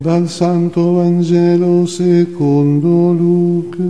Dal Santo Vangelo secondo Luca.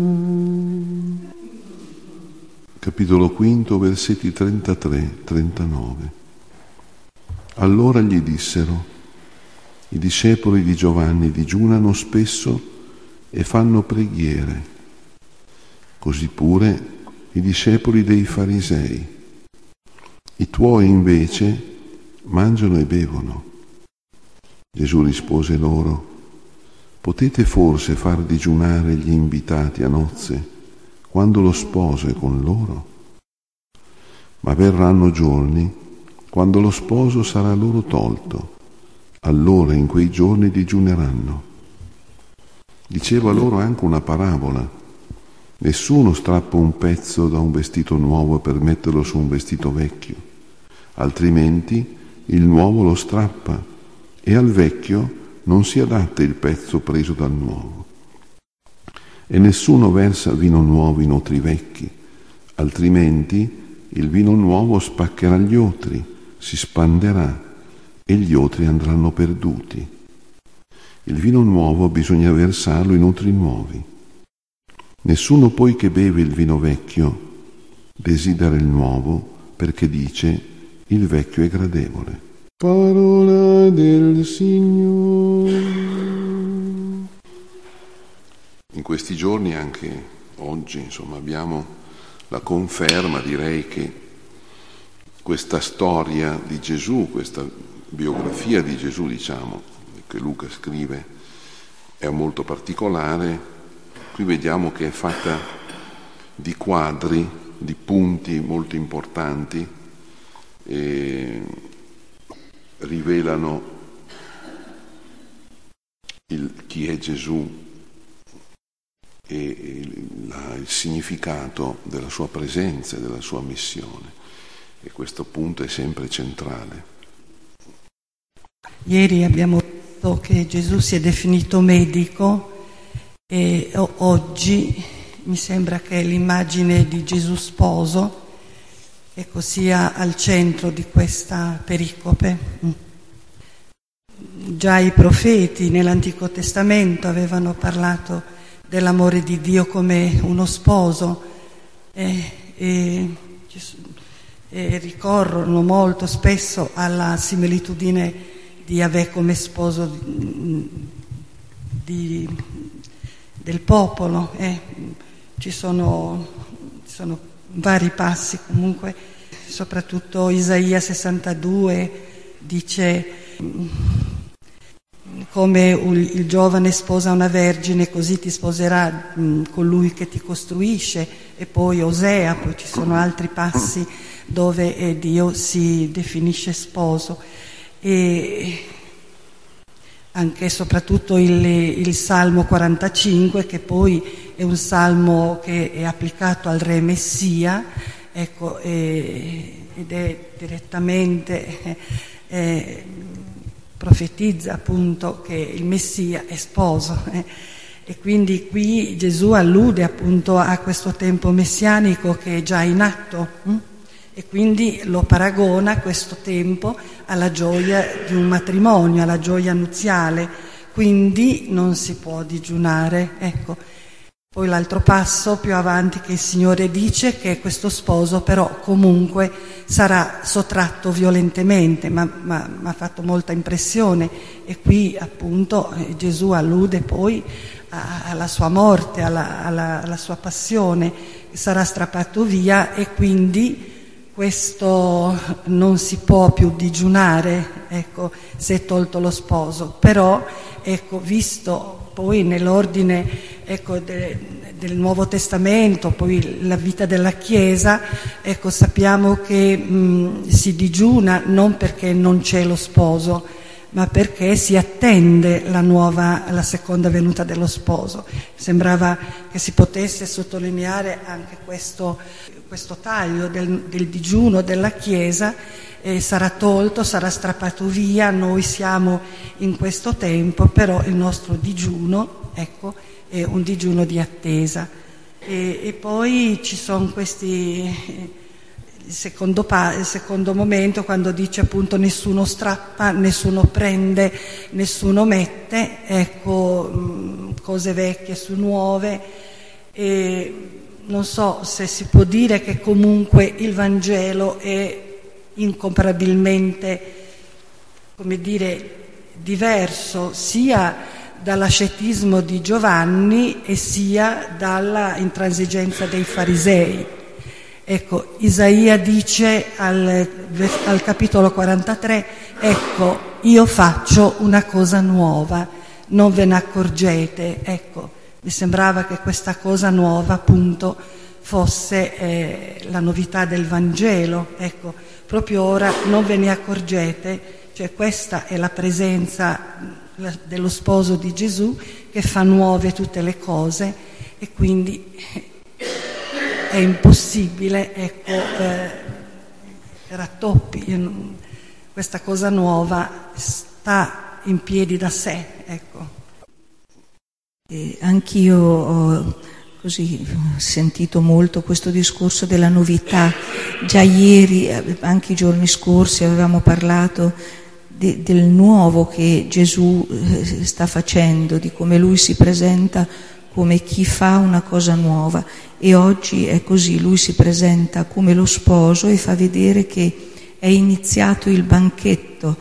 Capitolo 5, versetti 33-39. Allora gli dissero: i discepoli di Giovanni digiunano spesso e fanno preghiere, così pure i discepoli dei farisei. I tuoi invece mangiano e bevono. Gesù rispose loro: potete forse far digiunare gli invitati a nozze quando lo sposo è con loro? Ma verranno giorni quando lo sposo sarà loro tolto, allora in quei giorni digiuneranno. Diceva loro anche una parabola: nessuno strappa un pezzo da un vestito nuovo per metterlo su un vestito vecchio, altrimenti il nuovo lo strappa e al vecchio non si adatta il pezzo preso dal nuovo. E nessuno versa vino nuovo in otri vecchi, altrimenti il vino nuovo spaccherà gli otri, si spanderà e gli otri andranno perduti. Il vino nuovo bisogna versarlo in otri nuovi. Nessuno poi che beve il vino vecchio desidera il nuovo, perché dice: il vecchio è gradevole. Parola del Signore. In questi giorni, anche oggi, abbiamo la conferma, direi, che questa storia di Gesù, questa biografia di Gesù, che Luca scrive, è molto particolare. Qui vediamo che è fatta di quadri, di punti molto importanti, e rivelano chi è Gesù e il significato della sua presenza e della sua missione. E questo punto è sempre centrale. Ieri abbiamo detto che Gesù si è definito medico e oggi mi sembra che l'immagine di Gesù sposo sia al centro di questa pericope. Già i profeti nell'Antico Testamento avevano parlato dell'amore di Dio come uno sposo e ricorrono molto spesso alla similitudine di Yahweh come sposo del popolo. Ci sono vari passi, comunque, soprattutto Isaia 62 dice: come il giovane sposa una vergine, così ti sposerà colui che ti costruisce. E poi Osea, poi ci sono altri passi dove Dio si definisce sposo. E anche e soprattutto il Salmo 45, che poi è un salmo che è applicato al Re Messia, ed è direttamente profetizza appunto che il Messia è sposo. E quindi qui Gesù allude appunto a questo tempo messianico che è già in atto. E quindi lo paragona, questo tempo, alla gioia di un matrimonio, alla gioia nuziale, quindi non si può digiunare. Poi l'altro passo più avanti, che il Signore dice che questo sposo però comunque sarà sottratto violentemente, ma ha fatto molta impressione. E qui appunto Gesù allude poi alla sua morte, alla sua passione, sarà strappato via, e quindi questo non si può più digiunare, se è tolto lo sposo. Però, visto poi nell'ordine del Nuovo Testamento, poi la vita della Chiesa, sappiamo che si digiuna non perché non c'è lo sposo, ma perché si attende la seconda venuta dello sposo. Sembrava che si potesse sottolineare anche questo taglio del digiuno della Chiesa. Sarà tolto, sarà strappato via, noi siamo in questo tempo, però il nostro digiuno, è un digiuno di attesa. E poi ci sono il secondo momento, quando dice appunto nessuno strappa, nessuno prende, nessuno mette, ecco, cose vecchie su nuove. E non so se si può dire che comunque il Vangelo è incomparabilmente, come dire, diverso sia dall'ascetismo di Giovanni e sia dalla intransigenza dei farisei. Ecco, Isaia dice al capitolo 43, ecco, io faccio una cosa nuova, non ve ne accorgete. Ecco, mi sembrava che questa cosa nuova appunto fosse la novità del Vangelo. Ecco, proprio ora non ve ne accorgete, cioè questa è la presenza dello sposo di Gesù che fa nuove tutte le cose, e quindi è impossibile, ecco, rattoppi, questa cosa nuova sta in piedi da sé, ecco. Anch'io ho così sentito molto questo discorso della novità. Già ieri, anche i giorni scorsi, avevamo parlato del nuovo che Gesù sta facendo, di come lui si presenta come chi fa una cosa nuova, e oggi è così, lui si presenta come lo sposo e fa vedere che è iniziato il banchetto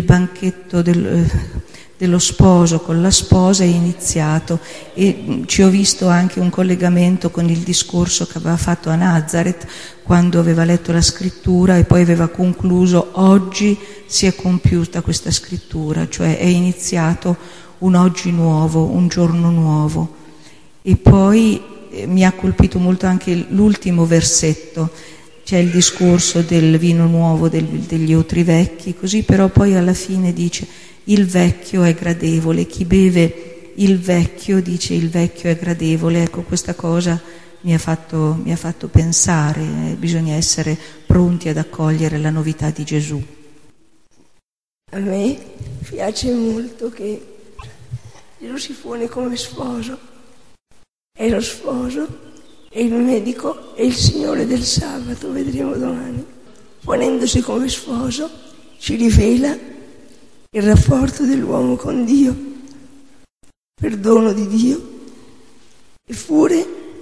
dello sposo con la sposa è iniziato, e ci ho visto anche un collegamento con il discorso che aveva fatto a Nazareth quando aveva letto la scrittura e poi aveva concluso: oggi si è compiuta questa scrittura, cioè è iniziato un oggi nuovo, un giorno nuovo. E poi mi ha colpito molto anche l'ultimo versetto, c'è il discorso del vino nuovo, degli otri vecchi, così, però poi alla fine dice: il vecchio è gradevole, chi beve il vecchio, dice, il vecchio è gradevole. Ecco, questa cosa mi ha fatto pensare, bisogna essere pronti ad accogliere la novità di Gesù. A me piace molto che Gesù si pone come sposo, è lo sposo, è il medico, è il Signore del sabato, vedremo domani. Ponendosi come sposo ci rivela il rapporto dell'uomo con Dio, perdono di Dio. Eppure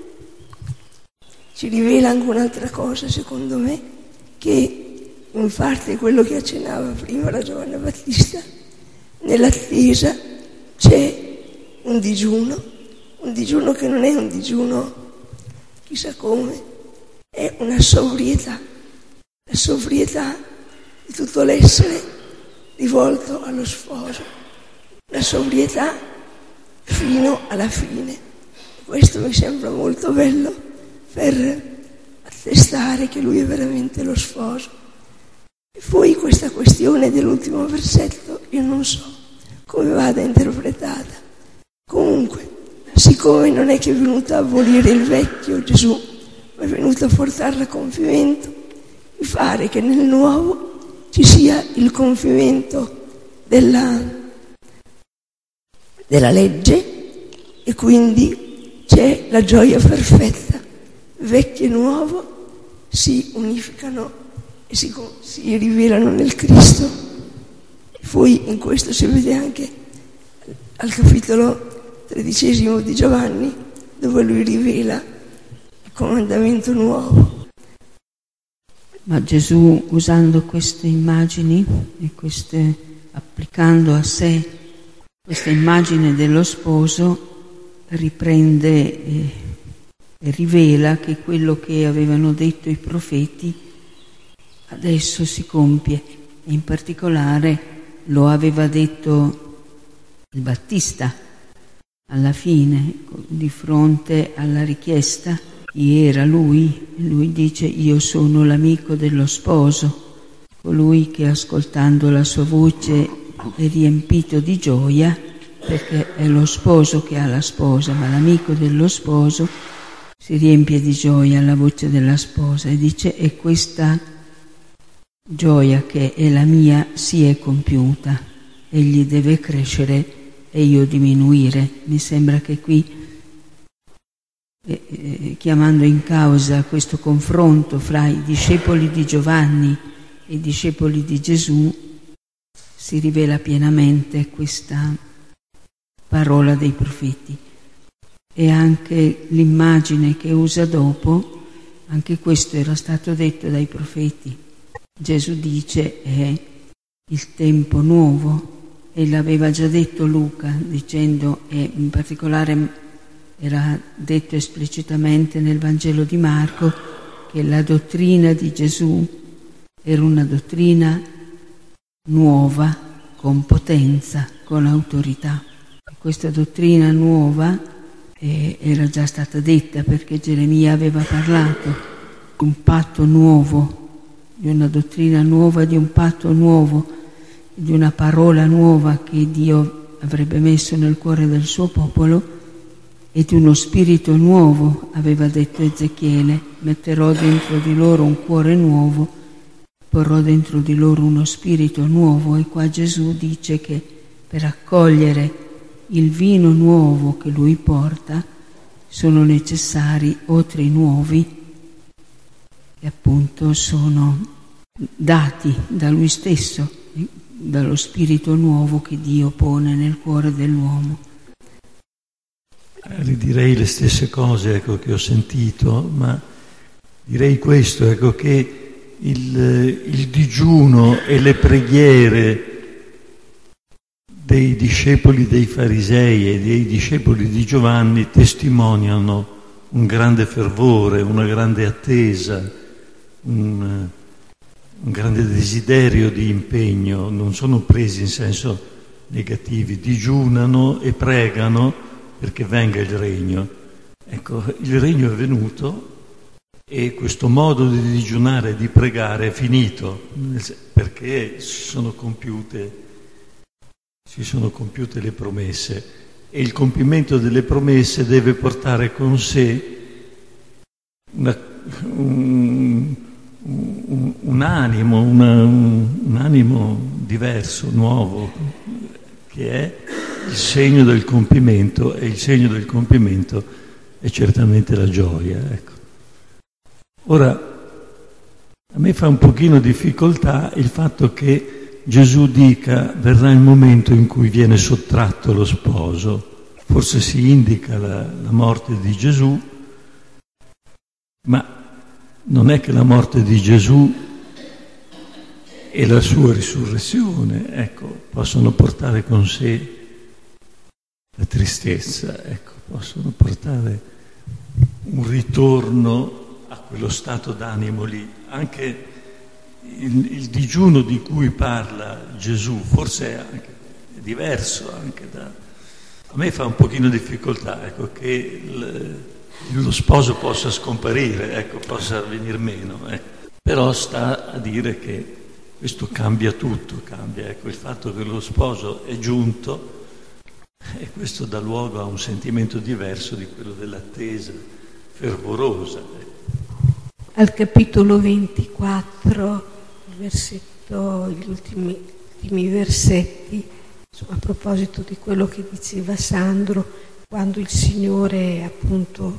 ci rivela anche un'altra cosa, secondo me, che in parte quello che accennava prima la Giovanna Battista, nell'attesa c'è un digiuno che non è un digiuno chissà come, è una sobrietà, la sobrietà di tutto l'essere rivolto allo sposo, la sobrietà fino alla fine. Questo mi sembra molto bello per attestare che lui è veramente lo sposo. E poi questa questione dell'ultimo versetto, io non so come vada interpretata. Comunque, siccome non è che è venuto a abolire il vecchio Gesù, ma è venuto a portarlo a compimento, mi pare che nel nuovo ci sia il compimento della legge, e quindi c'è la gioia perfetta. Vecchio e nuovo si unificano e si rivelano nel Cristo. E poi in questo si vede anche al capitolo 13 di Giovanni, dove lui rivela il comandamento nuovo. Ma Gesù, usando queste immagini e applicando a sé questa immagine dello sposo, riprende e rivela che quello che avevano detto i profeti adesso si compie. In particolare lo aveva detto il Battista alla fine, di fronte alla richiesta. Chi era lui? Lui dice: io sono l'amico dello sposo, colui che ascoltando la sua voce è riempito di gioia, perché è lo sposo che ha la sposa, ma l'amico dello sposo si riempie di gioia alla voce della sposa, e dice: e questa gioia che è la mia si è compiuta, egli deve crescere e io diminuire. Mi sembra che qui chi chiamando in causa questo confronto fra i discepoli di Giovanni e i discepoli di Gesù, si rivela pienamente questa parola dei profeti. E anche l'immagine che usa dopo, anche questo era stato detto dai profeti. Gesù dice è il tempo nuovo, e l'aveva già detto Luca, dicendo, e in particolare era detto esplicitamente nel Vangelo di Marco, che la dottrina di Gesù era una dottrina nuova, con potenza, con autorità. Questa dottrina nuova era già stata detta, perché Geremia aveva parlato di un patto nuovo, di una dottrina nuova, di un patto nuovo, di una parola nuova che Dio avrebbe messo nel cuore del suo popolo, e di uno spirito nuovo, aveva detto Ezechiele: metterò dentro di loro un cuore nuovo, porrò dentro di loro uno spirito nuovo. E qua Gesù dice che per accogliere il vino nuovo che lui porta sono necessari otri nuovi, che appunto sono dati da lui stesso, dallo spirito nuovo che Dio pone nel cuore dell'uomo. Ridirei le stesse cose che ho sentito, ma direi questo, che il digiuno e le preghiere dei discepoli dei farisei e dei discepoli di Giovanni testimoniano un grande fervore, una grande attesa, un grande desiderio di impegno. Non sono presi in senso negativo, digiunano e pregano perché venga il regno. Il regno è venuto e questo modo di digiunare e di pregare è finito, perché si sono compiute le promesse, e il compimento delle promesse deve portare con sé un animo diverso, nuovo, che è il segno del compimento, e il segno del compimento è certamente la gioia. Ora, a me fa un pochino difficoltà il fatto che Gesù dica: verrà il momento in cui viene sottratto lo sposo. Forse si indica la morte di Gesù, ma non è che la morte di Gesù e la sua risurrezione, possono portare con sé la tristezza, possono portare un ritorno a quello stato d'animo lì. Anche il digiuno di cui parla Gesù forse è anche diverso, anche a me fa un pochino difficoltà, che lo sposo possa scomparire, possa venir meno, però sta a dire che questo cambia tutto, il fatto che lo sposo è giunto, e questo dà luogo a un sentimento diverso di quello dell'attesa fervorosa. Al capitolo 24, gli ultimi versetti, a proposito di quello che diceva Sandro, quando il Signore appunto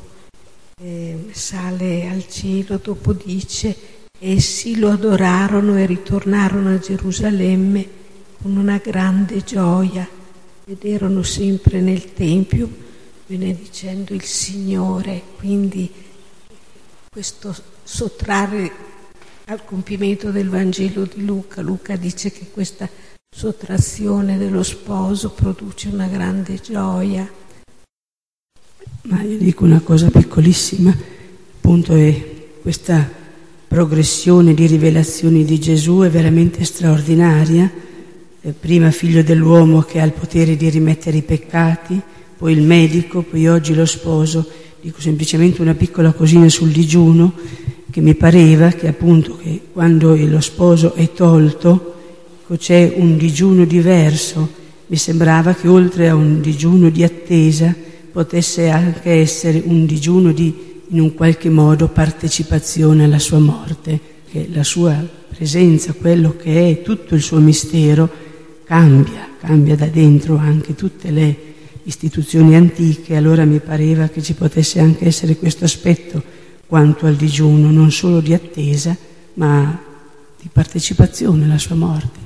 sale al cielo, dopo dice: essi lo adorarono e ritornarono a Gerusalemme con una grande gioia, ed erano sempre nel Tempio benedicendo il Signore. Quindi questo sottrarre al compimento del Vangelo di Luca dice che questa sottrazione dello sposo produce una grande gioia. Ma io dico una cosa piccolissima, appunto, è questa progressione di rivelazioni di Gesù è veramente straordinaria. Prima figlio dell'uomo che ha il potere di rimettere i peccati, poi il medico, poi oggi lo sposo. Dico semplicemente una piccola cosina sul digiuno, che mi pareva che appunto che quando lo sposo è tolto c'è un digiuno diverso. Mi sembrava che oltre a un digiuno di attesa potesse anche essere un digiuno di, in un qualche modo, partecipazione alla sua morte, che la sua presenza, quello che è tutto il suo mistero, cambia da dentro anche tutte le istituzioni antiche, allora mi pareva che ci potesse anche essere questo aspetto quanto al digiuno, non solo di attesa, ma di partecipazione alla sua morte.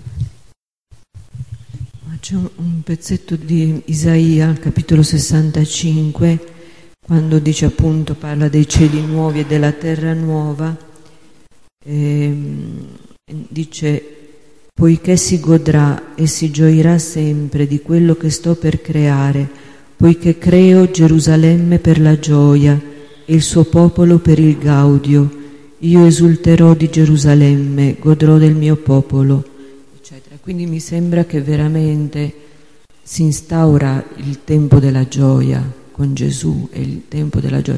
C'è un pezzetto di Isaia, al capitolo 65, quando dice appunto, parla dei cieli nuovi e della terra nuova, dice: poiché si godrà e si gioirà sempre di quello che sto per creare, poiché creo Gerusalemme per la gioia e il suo popolo per il gaudio. Io esulterò di Gerusalemme, godrò del mio popolo, eccetera. Quindi mi sembra che veramente si instaura il tempo della gioia con Gesù, è il tempo della gioia.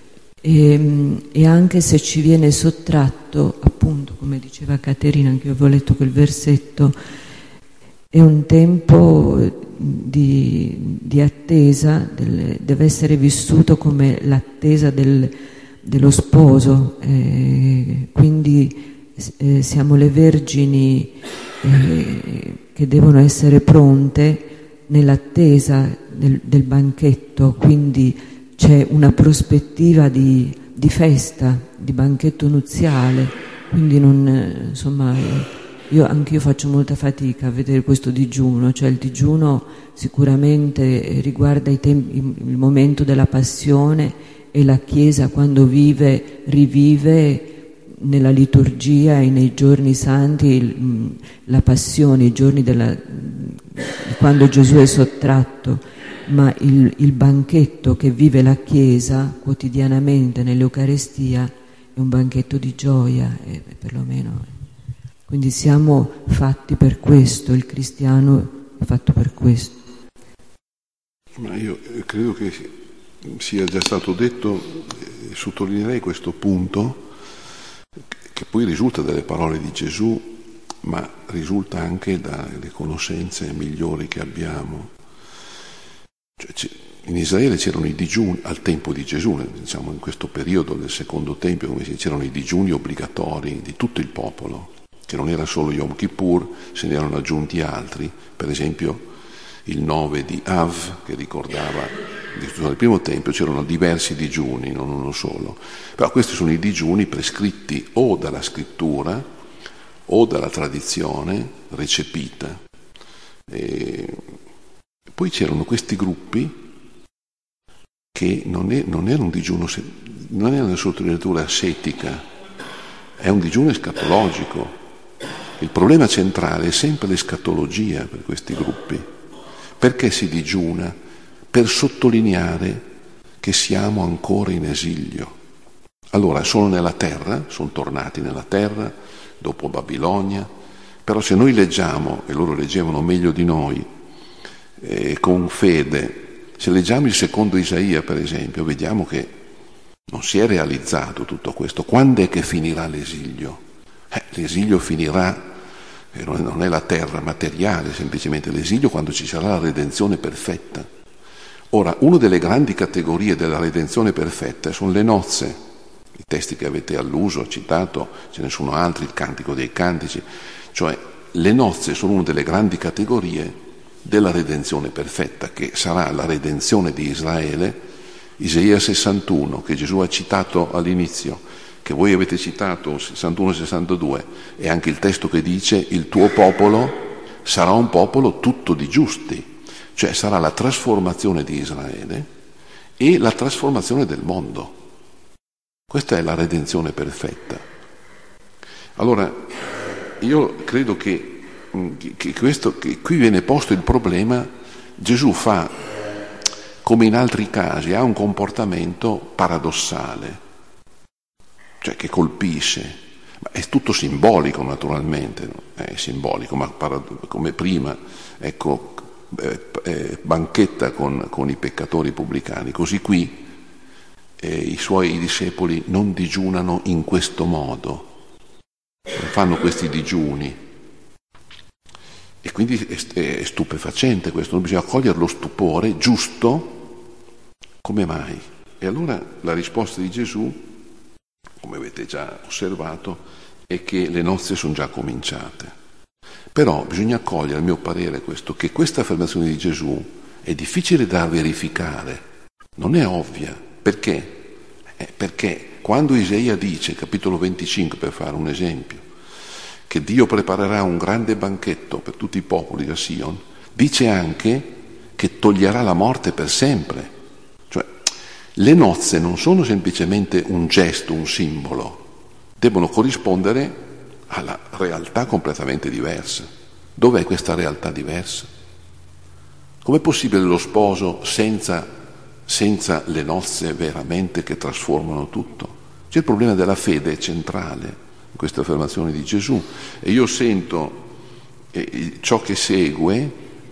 E anche se ci viene sottratto, appunto, come diceva Caterina, anche io avevo letto quel versetto, è un tempo di attesa, deve essere vissuto come l'attesa dello sposo, quindi siamo le vergini che devono essere pronte nell'attesa del banchetto, quindi c'è una prospettiva di festa, di banchetto nuziale, quindi non, insomma, anch'io faccio molta fatica a vedere questo digiuno, cioè il digiuno sicuramente riguarda il momento della passione, e la Chiesa quando rivive nella liturgia e nei giorni santi la passione, i giorni quando Gesù è sottratto. Ma il banchetto che vive la Chiesa quotidianamente nell'Eucarestia è un banchetto di gioia, perlomeno. Quindi siamo fatti per questo, il cristiano è fatto per questo. Ma io credo che sia già stato detto, sottolineerei questo punto, che poi risulta dalle parole di Gesù, ma risulta anche dalle conoscenze migliori che abbiamo. Cioè, in Israele c'erano i digiuni al tempo di Gesù, diciamo in questo periodo del secondo tempio, come si dice, c'erano i digiuni obbligatori di tutto il popolo, che non era solo Yom Kippur, se ne erano aggiunti altri, per esempio il 9 di Av, che ricordava nel primo tempio c'erano diversi digiuni, non uno solo, però questi sono i digiuni prescritti o dalla scrittura o dalla tradizione recepita. Poi c'erano questi gruppi che non era un digiuno, non è una sottolineatura ascetica, è un digiuno escatologico. Il problema centrale è sempre l'escatologia per questi gruppi. Perché si digiuna? Per sottolineare che siamo ancora in esilio. Allora, sono nella terra, sono tornati nella terra dopo Babilonia, però se noi leggiamo, e loro leggevano meglio di noi, con fede, se leggiamo il secondo Isaia per esempio, vediamo che non si è realizzato tutto questo. Quando è che finirà l'esilio? L'esilio finirà, non è la terra materiale semplicemente, l'esilio quando ci sarà la redenzione perfetta. Ora, una delle grandi categorie della redenzione perfetta sono le nozze, i testi che avete alluso, citato, ce ne sono altri, il Cantico dei Cantici, cioè le nozze sono una delle grandi categorie della redenzione perfetta, che sarà la redenzione di Israele. Isaia 61, che Gesù ha citato all'inizio, che voi avete citato, 61-62, e anche il testo che dice: il tuo popolo sarà un popolo tutto di giusti, cioè sarà la trasformazione di Israele e la trasformazione del mondo. Questa è la redenzione perfetta. Allora, io credo che qui viene posto il problema. Gesù fa, come in altri casi, ha un comportamento paradossale, cioè che colpisce, ma è tutto simbolico naturalmente, è simbolico, ma come prima, ecco, banchetta con i peccatori pubblicani, così qui i suoi discepoli non digiunano in questo modo, non fanno questi digiuni. E quindi è stupefacente questo, non bisogna cogliere lo stupore giusto. Come mai? E allora la risposta di Gesù, come avete già osservato, è che le nozze sono già cominciate. Però bisogna cogliere, a mio parere, che questa affermazione di Gesù è difficile da verificare, non è ovvia. Perché? Perché quando Isaia dice, capitolo 25 per fare un esempio, che Dio preparerà un grande banchetto per tutti i popoli a Sion, dice anche che toglierà la morte per sempre. Cioè, le nozze non sono semplicemente un gesto, un simbolo, devono corrispondere alla realtà completamente diversa. Dov'è questa realtà diversa? Com'è possibile lo sposo senza le nozze veramente che trasformano tutto? C'è il problema della fede centrale in queste affermazioni di Gesù, e io sento ciò che segue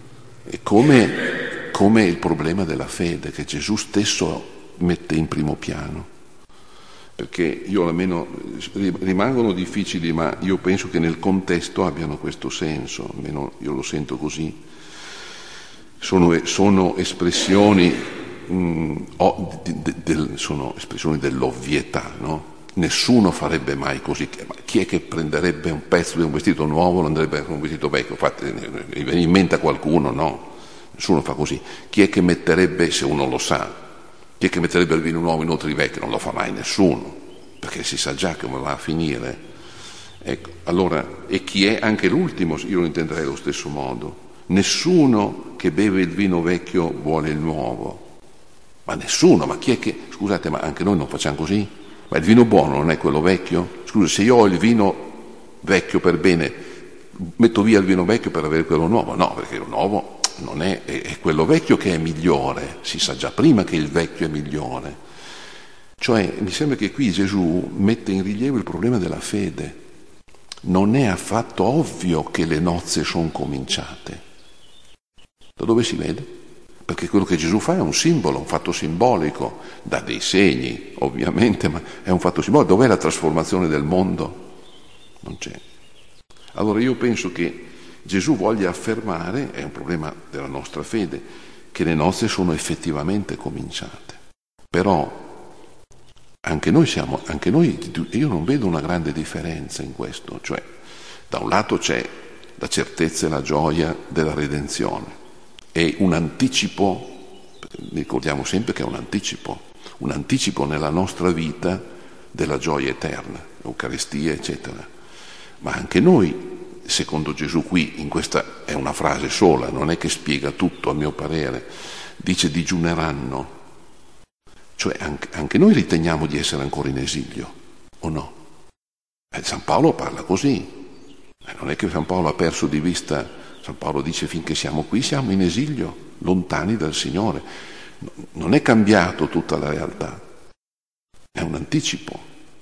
come il problema della fede che Gesù stesso mette in primo piano. Perché io almeno rimangono difficili, ma io penso che nel contesto abbiano questo senso, almeno io lo sento così. Sono espressioni sono espressioni dell'ovvietà, no? Nessuno farebbe mai così. Ma chi è che prenderebbe un pezzo di un vestito nuovo e lo andrebbe con un vestito vecchio? Mi viene in mente a qualcuno? No, nessuno fa così. Chi è che metterebbe, se uno lo sa, chi è che metterebbe il vino nuovo in otri vecchi? Non lo fa mai nessuno, perché si sa già come va a finire. Ecco, allora, e chi è anche l'ultimo, io lo intenderei allo stesso modo. Nessuno che beve il vino vecchio vuole il nuovo, ma nessuno. Ma chi è che, scusate, ma anche noi non facciamo così? Ma il vino buono non è quello vecchio? Scusa, se io ho il vino vecchio per bene, metto via il vino vecchio per avere quello nuovo? No, perché il nuovo non è quello vecchio che è migliore, si sa già prima che il vecchio è migliore. Cioè, mi sembra che qui Gesù mette in rilievo il problema della fede. Non è affatto ovvio che le nozze sono cominciate. Da dove si vede? Perché quello che Gesù fa è un simbolo, un fatto simbolico, dà dei segni, ovviamente, ma è un fatto simbolico. Dov'è la trasformazione del mondo? Non c'è. Allora io penso che Gesù voglia affermare, è un problema della nostra fede, che le nozze sono effettivamente cominciate. Però anche noi, io non vedo una grande differenza in questo. Cioè, da un lato c'è la certezza e la gioia della redenzione, è un anticipo, ricordiamo sempre che è un anticipo nella nostra vita della gioia eterna, l'Eucaristia, eccetera. Ma anche noi, secondo Gesù qui, in questa è una frase sola, non è che spiega tutto a mio parere, dice digiuneranno. Cioè anche noi riteniamo di essere ancora in esilio, o no? San Paolo parla così, non è che San Paolo ha perso di vista. San Paolo dice finché siamo qui siamo in esilio, lontani dal Signore. Non è cambiato tutta la realtà, è un anticipo.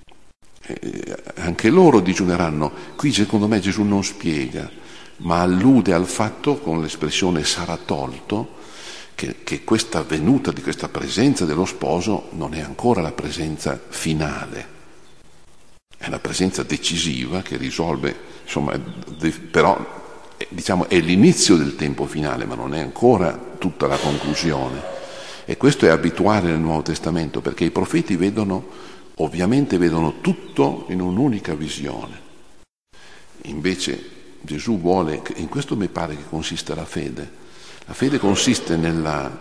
Anche loro digiuneranno. Qui secondo me Gesù non spiega, ma allude al fatto con l'espressione sarà tolto, che questa venuta di questa presenza dello sposo non è ancora la presenza finale, è la presenza decisiva che risolve, insomma, però diciamo è l'inizio del tempo finale, ma non è ancora tutta la conclusione. E questo è abituale nel Nuovo Testamento, perché i profeti ovviamente vedono tutto in un'unica visione. Invece Gesù vuole, in questo mi pare che consiste la fede. La fede consiste nel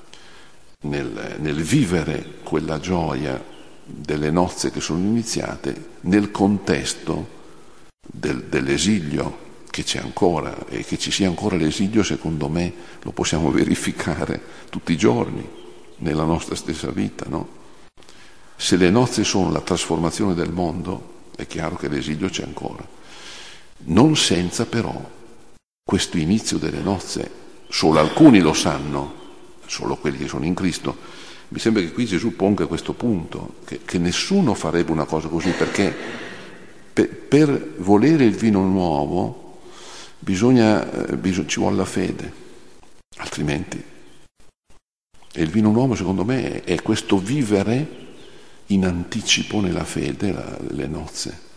vivere quella gioia delle nozze che sono iniziate nel contesto dell'esilio che c'è ancora, e che ci sia ancora l'esilio, secondo me, lo possiamo verificare tutti i giorni nella nostra stessa vita, no? Se le nozze sono la trasformazione del mondo, è chiaro che l'esilio c'è ancora. Non senza però questo inizio delle nozze. Solo alcuni lo sanno, solo quelli che sono in Cristo. Mi sembra che qui Gesù ponga questo punto, che nessuno farebbe una cosa così, perché per volere il vino nuovo ci vuole la fede, altrimenti. E il vino nuovo, secondo me, è questo vivere in anticipo nella fede, le nozze.